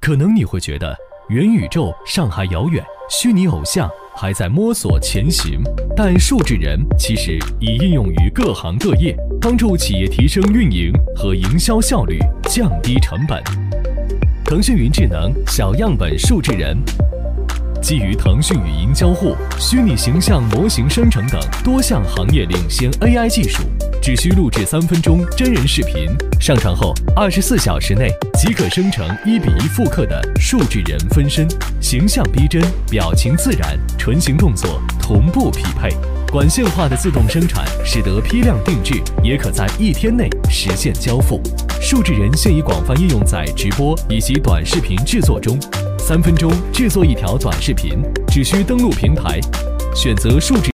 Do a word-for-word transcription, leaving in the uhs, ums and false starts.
可能你会觉得元宇宙尚还遥远，虚拟偶像还在摸索前行，但数智人其实已应用于各行各业，帮助企业提升运营和营销效率，降低成本。腾讯云智能小样本数智人基于腾讯语音交互、虚拟形象模型生成等多项行业领先 A I 技术，只需录制三分钟真人视频，上传后二十四小时内即可生成一比一复刻的数智人分身，形象逼真，表情自然，纯形动作同步匹配。管线化的自动生产，使得批量定制也可在一天内实现交付。数智人现已广泛应用在直播以及短视频制作中。三分钟制作一条短视频，只需登录平台，选择数智